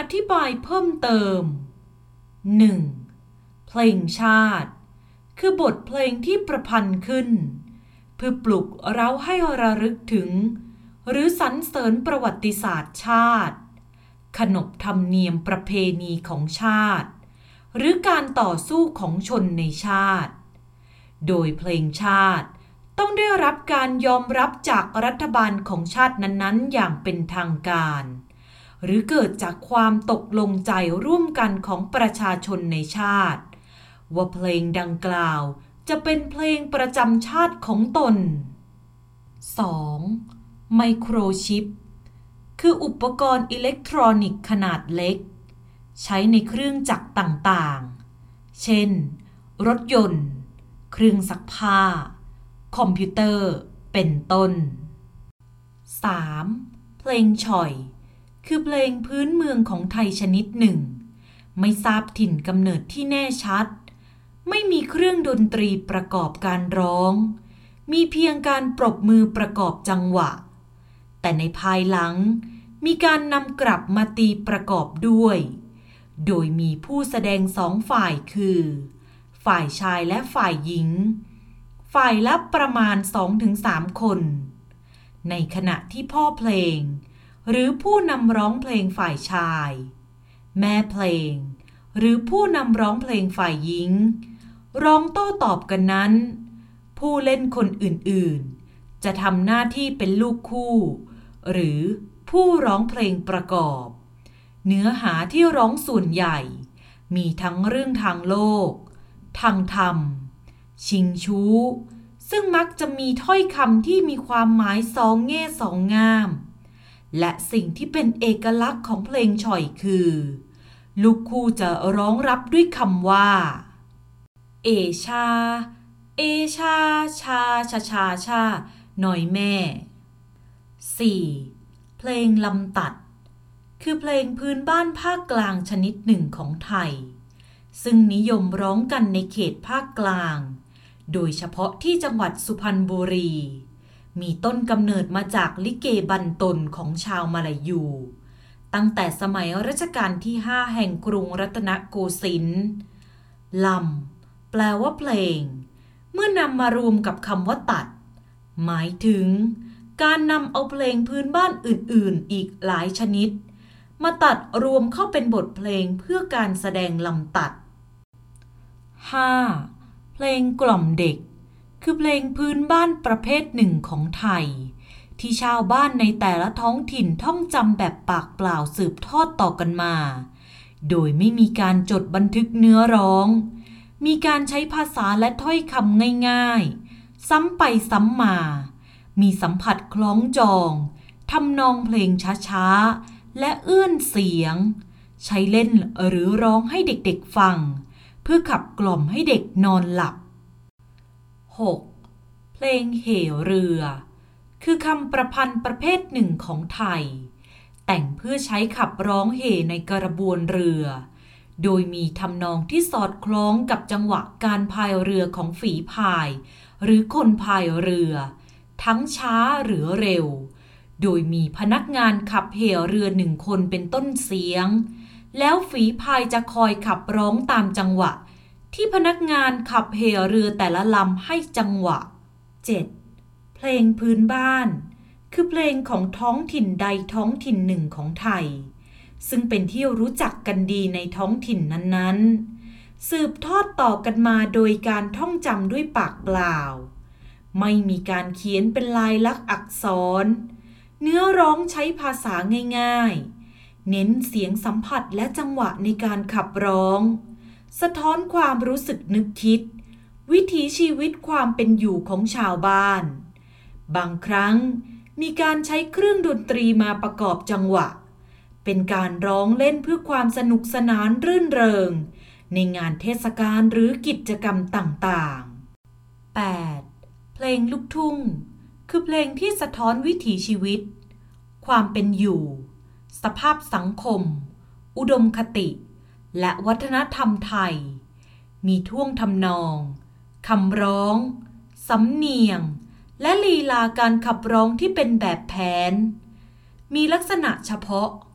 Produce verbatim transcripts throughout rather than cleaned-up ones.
ธิบายเพิ่มเติม หนึ่ง. เพลงชาติคือบทเพลงที่ประพันธ์ขึ้นเพื่อปลุกเร้าให้ระลึกถึงหรือสรรเสริญประวัติศาสตร์ชาติขนบธรรมเนียมประเพณีของชาติหรือการต่อสู้ของชนในชาติโดยเพลงชาติต้องได้รับการยอมรับจากรัฐบาลของชาตินั้นๆอย่างเป็นทางการหรือเกิดจากความตกลงใจร่วมกันของประชาชนในชาติว่าเพลงดังกล่าวจะเป็นเพลงประจำชาติของตน สอง. ไมโครชิปคืออุปกรณ์อิเล็กทรอนิกส์ขนาดเล็กใช้ในเครื่องจักรต่างๆเช่นรถยนต์เครื่องซักผ้าคอมพิวเตอร์เป็นต้น สาม. เพลงฉ่อยคือเพลงพื้นเมืองของไทยชนิดหนึ่งไม่ทราบถิ่นกำเนิดที่แน่ชัดไม่มีเครื่องดนตรีประกอบการร้องมีเพียงการปรบมือประกอบจังหวะแต่ในภายหลังมีการนำกลับมาตีประกอบด้วยโดยมีผู้แสดงสองฝ่ายคือฝ่ายชายและฝ่ายหญิงฝ่ายละประมาณ สองถึงสาม คนในขณะที่พ่อเพลงหรือผู้นำร้องเพลงฝ่ายชายแม่เพลงหรือผู้นำร้องเพลงฝ่ายหญิงร้องโต้ตอบกันนั้นผู้เล่นคนอื่นๆจะทำหน้าที่เป็นลูกคู่หรือผู้ร้องเพลงประกอบเนื้อหาที่ร้องส่วนใหญ่มีทั้งเรื่องทางโลกทางธรรมชิงชู้ซึ่งมักจะมีถ้อยคำที่มีความหมายสองแง่สองงามและสิ่งที่เป็นเอกลักษณ์ของเพลงฉ่อยคือลูกคู่จะร้องรับด้วยคำว่าเอชาเอชาชาชาชาชาหน่อยแม่ สี่. เพลงลำตัดคือเพลงพื้นบ้านภาคกลางชนิดหนึ่งของไทยซึ่งนิยมร้องกันในเขตภาคกลางโดยเฉพาะที่จังหวัดสุพรรณบุรีมีต้นกำเนิดมาจากลิเกบันตนของชาวมลายูตั้งแต่สมัยรัชกาลที่ห้าแห่งกรุงรัตนโกสินทร์ลำแปลว่าเพลงเมื่อนำมารวมกับคำว่าตัดหมายถึงการนำเอาเพลงพื้นบ้านอื่นๆอีกหลายชนิดมาตัดรวมเข้าเป็นบทเพลงเพื่อการแสดงลำตัด ห้า. เพลงกล่อมเด็กคือเพลงพื้นบ้านประเภทหนึ่งของไทยที่ชาวบ้านในแต่ละท้องถิ่นท่องจำแบบปากเปล่าสืบทอดต่อกันมาโดยไม่มีการจดบันทึกเนื้อร้องมีการใช้ภาษาและถ้อยคำง่ายๆซ้ำไปซ้ำมามีสัมผัสคล้องจองทำนองเพลงช้าๆและเอื้อนเสียงใช้เล่นหรือร้องให้เด็กๆฟังเพื่อขับกล่อมให้เด็กนอนหลับ หก. เพลงเหเรือคือคำประพันธ์ประเภทหนึ่งของไทยแต่งเพื่อใช้ขับร้องเหในกระบวนเรือโดยมีทำนองที่สอดคล้องกับจังหวะการพายเรือของฝีพายหรือคนพายเรือทั้งช้าหรือเร็วโดยมีพนักงานขับเหเรือหนึ่งคนเป็นต้นเสียงแล้วฝีพายจะคอยขับร้องตามจังหวะที่พนักงานขับเหเรือแต่ละลำให้จังหวะ เจ็ด. เพลงพื้นบ้านคือเพลงของท้องถิ่นใดท้องถิ่นหนึ่งของไทยซึ่งเป็นที่รู้จักกันดีในท้องถิ่นนั้นๆสืบทอดต่อกันมาโดยการท่องจำด้วยปากเปล่าไม่มีการเขียนเป็นลายลักษณ์อักษรเนื้อร้องใช้ภาษาง่ายๆเน้นเสียงสัมผัสและจังหวะในการขับร้องสะท้อนความรู้สึกนึกคิดวิถีชีวิตความเป็นอยู่ของชาวบ้านบางครั้งมีการใช้เครื่องดนตรีมาประกอบจังหวะเป็นการร้องเล่นเพื่อความสนุกสนานรื่นเริงในงานเทศกาลหรือกิจกรรมต่างๆ แปด. เพลงลูกทุ่งคือเพลงที่สะท้อนวิถีชีวิตความเป็นอยู่สภาพสังคมอุดมคติและวัฒนธรรมไทยมีท่วงทำนองคำร้องสำเนียงและลีลาการขับร้องที่เป็นแบบแผนมีลักษณะเฉพาะ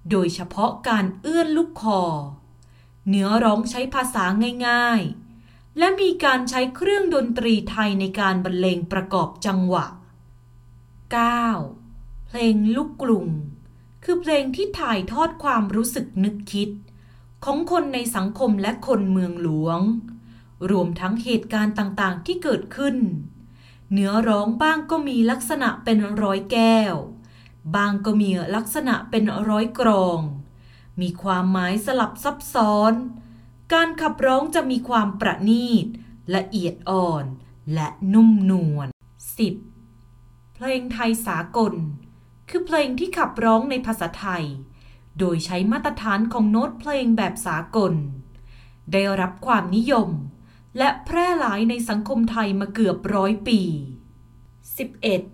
โดยเฉพาะการเอื้อนลูกคอเนื้อร้องใช้ภาษาง่ายๆและมีการใช้เครื่องดนตรีไทยในการบรรเลงประกอบจังหวะ เก้า. เพลงลูกกรุงคือเพลงที่ถ่ายทอดความรู้สึกนึกคิดของคนในสังคมและคนเมืองหลวงรวมทั้งเหตุการณ์ต่างๆที่เกิดขึ้นเนื้อร้องบ้างก็มีลักษณะเป็นร้อยแก้วบางก็มีลักษณะเป็นร้อยกรองมีความหมายสลับซับซ้อนการขับร้องจะมีความประณีตละเอียดอ่อนและนุ่มนวล สิบ. เพลงไทยสากลคือเพลงที่ขับร้องในภาษาไทยโดยใช้มาตรฐานของโน้ตเพลงแบบสากลได้รับความนิยมและแพร่หลายในสังคมไทยมาเกือบร้อยปี สิบเอ็ด.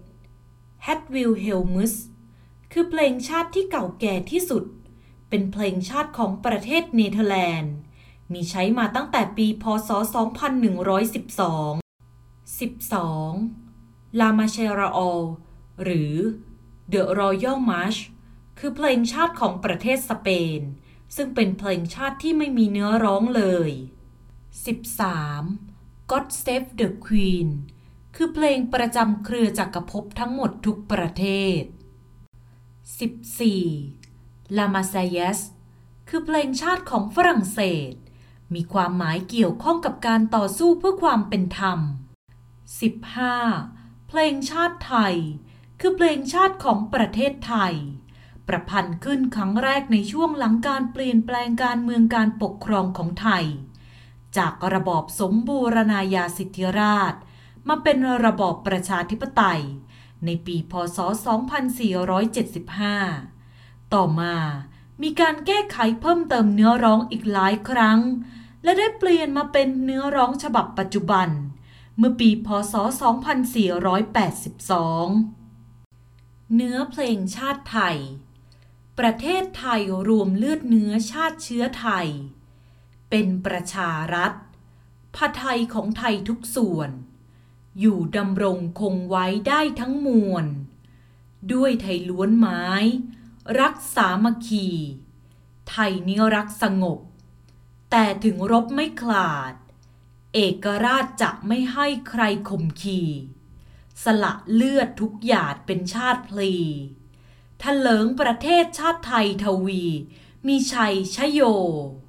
Het Wilhelmus คือเพลงชาติที่เก่าแก่ที่สุดเป็นเพลงชาติของประเทศเนเธอร์แลนด์มีใช้มาตั้งแต่ปีพ.ศ. สองพันหนึ่งร้อยสิบสอง สิบสอง. La Marcha หรือ The Royal March คือเพลงชาติของประเทศสเปนซึ่งเป็นเพลงชาติที่ไม่มีเนื้อร้องเลย สิบสาม. God Save the Queen คือเพลงประจำเครือจักรภพทั้งหมดทุกประเทศ สิบสี่. La Marseillaise คือเพลงชาติของฝรั่งเศสมีความหมายเกี่ยวข้องกับการต่อสู้เพื่อความเป็นธรรม สิบห้า. เพลงชาติไทยคือเพลงชาติของประเทศไทยประพันธ์ขึ้นครั้งแรกในช่วงหลังการเปลี่ยนแปลงการเมืองการปกครองของไทยจากระบอบสมบูรณาญาสิทธิราชย์มาเป็นระบอบประชาธิปไตยในปีพ.ศ. สองพันสี่ร้อยเจ็ดสิบห้าต่อมามีการแก้ไขเพิ่มเติมเนื้อร้องอีกหลายครั้งและได้เปลี่ยนมาเป็นเนื้อร้องฉบับปัจจุบันเมื่อปีพ.ศ. สองพันสี่ร้อยแปดสิบสอง เนื้อเพลงชาติไทยประเทศไทยรวมเลือดเนื้อชาติเชื้อไทยเป็นประชารัฐผ้าไทยของไทยทุกส่วนอยู่ดำรงคงไว้ได้ทั้งมวลด้วยไทยล้วนไม้รักสามัคคีไทยนิรักสงบแต่ถึงรบไม่คลาดเอกราชจะไม่ให้ใครข่มขีสละเลือดทุกหยาดเป็นชาติพลีทะเลิงประเทศชาติไทยทวีมีชัยชโย